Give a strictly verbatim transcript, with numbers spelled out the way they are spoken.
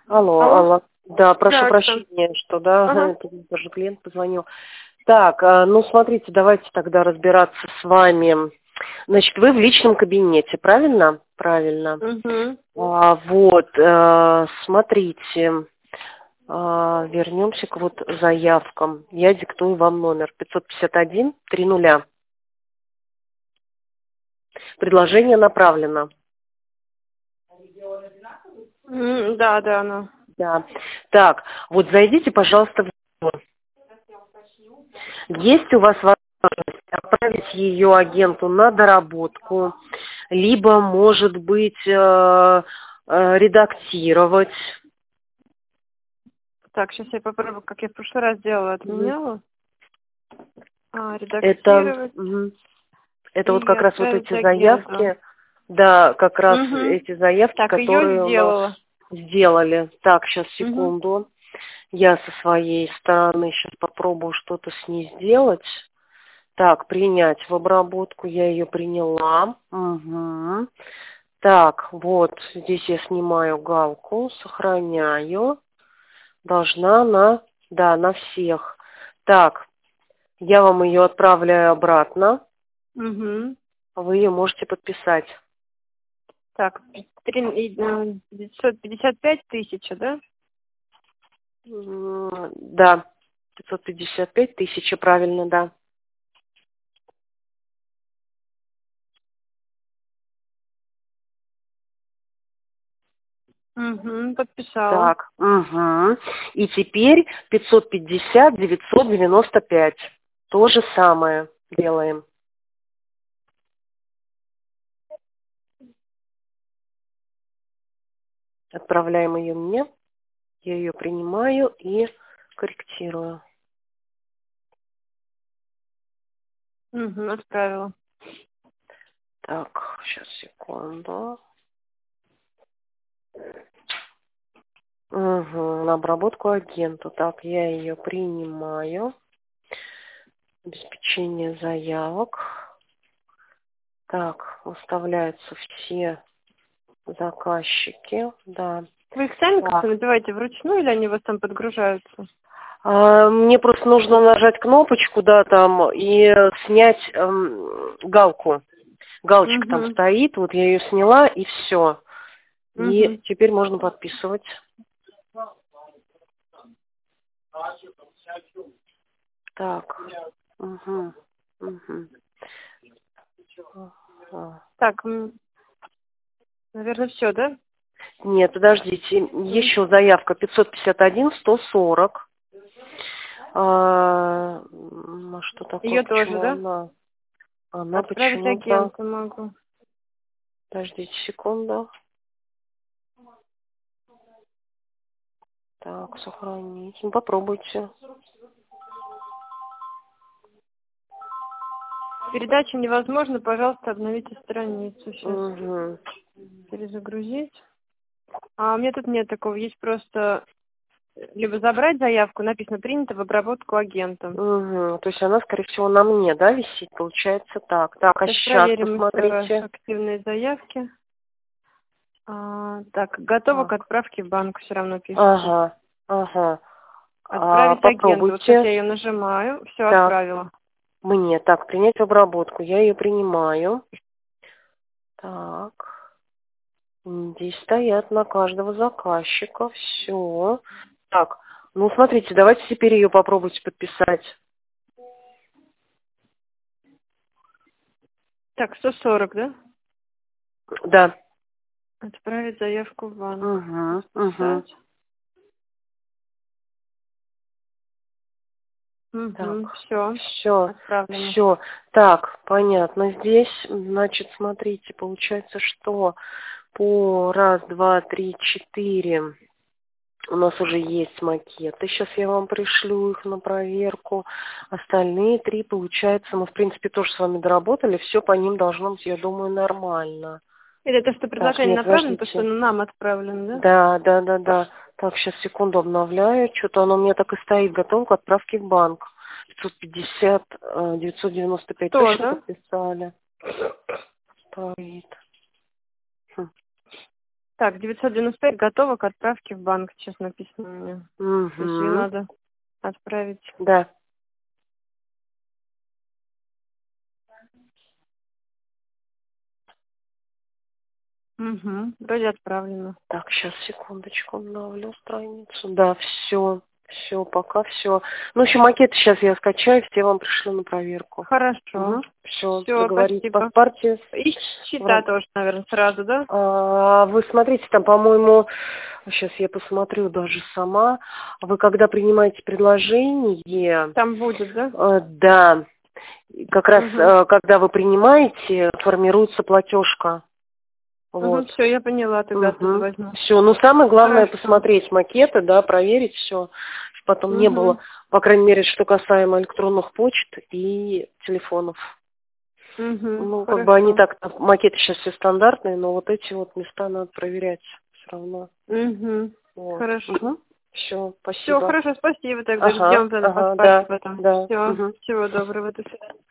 Алло, Алло? алло. Да, прошу Да, Оксана. прощения, что да, Ага. это тоже клиент позвонил. Так, а, ну смотрите, давайте тогда разбираться с вами. Значит, вы в личном кабинете, правильно? Правильно. Угу. А, вот, э, смотрите, а, вернемся к вот заявкам. Я диктую вам номер пятьсот пятьдесят один три нуля. Предложение направлено. М, Да, да, ну. Да. Так, вот зайдите, пожалуйста, в него. Есть у вас возможность отправить ее агенту на доработку, либо, может быть, э, э, редактировать. Так, сейчас я попробую, как я в прошлый раз делала, Мгм. отменяла. А, Это, редактировать мгм, это вот и как раз вот отправить эти агенту. заявки, да, как раз Угу. эти заявки, Так, ее которые у нас сделала. сделали. Так, сейчас, Угу. секунду. Я со своей стороны сейчас попробую что-то с ней сделать. Так, принять в обработку, я ее приняла. Угу. Так, вот, здесь я снимаю галку, сохраняю. Должна на, да, на всех. Так, я вам ее отправляю обратно. Угу. Вы ее можете подписать. Так, три- и, э, девятьсот пятьдесят пять тысяч, да? М, Да, пятьсот пятьдесят пять тысяч, правильно, да. Угу, подписала. Так, угу. И теперь пятьсот пятьдесят девятьсот девяносто пять. То же самое делаем. Отправляем ее мне. Я ее принимаю и корректирую. Угу, отправила. Так, сейчас, секунду. Угу, на обработку агенту. Так, я ее принимаю. Обеспечение заявок. Так, выставляются все заказчики. Да. Вы их сами как-то Так. набиваете вручную или они у вас там подгружаются? А, мне просто нужно нажать кнопочку, да, там, и снять эм, галку. Галочка там Угу. стоит, вот я ее сняла, и все. Угу. И теперь можно подписывать. Так. Угу. Угу. Ага. Так, наверное, все, да? Нет, подождите, еще заявка пятьсот пятьдесят один сто сорок. А, м, а что такое? Ее тоже, Почему да? она? Она Отправить почему-то... агенту могу. Подождите секунду. Так, сохранить. Ну, попробуйте. Передача невозможно, пожалуйста, обновите страницу. Сейчас Угу. перезагрузить. А у меня тут нет такого. Есть просто либо забрать заявку, написано принято в обработку агентом. Угу. То есть она, скорее всего, на мне, да, висит? Получается так. Так, а Сейчас сейчас проверим еще раз посмотрите. активные заявки. А, так, готово к Так. отправке в банк, все равно пишется. Ага. Ага. А, Отправить агенту. Вот сейчас я попробуйте. ее нажимаю, все Так. отправила. Мне. Так, принять в обработку. Я ее принимаю. Так. М, Здесь стоят на каждого заказчика. Все. Так. Ну, смотрите, давайте теперь ее попробуйте подписать. Так, сто сорок, да? Да. Отправить заявку в банк. Угу. Угу. Подписать. Угу, Так. все. Все. Отправлено. Все. Так, понятно. Здесь, значит, смотрите, получается, что по раз, два, три, четыре у нас уже есть макеты. Сейчас я вам пришлю их на проверку. Остальные три, получается, мы, в принципе, тоже с вами доработали. Все по ним должно быть, я думаю, нормально. Или это что Так, предложение нет, направлено, то, что подождите. нам отправлено, да? Да, да, да, да. Так, сейчас, секунду, обновляю. Что-то оно у меня так и стоит, готово к отправке в банк. пятьсот пятьдесят, э, девятьсот девяносто пять точно Тоже. подписали? Стоит. Хм. Так, девятьсот девяносто пять готово к отправке в банк, сейчас написано у меня. Угу. То есть ее надо отправить. Да. Угу. Вроде отправлено. Так, сейчас, секундочку, обновлю страницу. Да, все. Все, пока все. Ну, еще макеты сейчас я скачаю, все вам пришлю на проверку. Хорошо. Угу. Все, Все, договорились по спасибо. партии. И счета тоже, наверное, сразу, да? А, вы смотрите, там, по-моему, сейчас я посмотрю даже сама. Вы когда принимаете предложение... Там будет, да? э, да. Как раз, Угу. э, когда вы принимаете, формируется платежка. Вот. Угу, все, я поняла, тогда оттуда Угу. возьму. Все, ну самое главное Хорошо. посмотреть макеты, да, проверить все, потом Угу. не было, по крайней мере, что касаемо электронных почт и телефонов. Угу. Ну, Хорошо. как бы они так, макеты сейчас все стандартные, но вот эти вот места надо проверять все равно. Угу. Вот. Хорошо. Угу. Все, спасибо. Все, хорошо, спасибо. Тогда Ага, ждем тогда ага, по да, потом. да. Все, Угу. всего доброго, до свидания.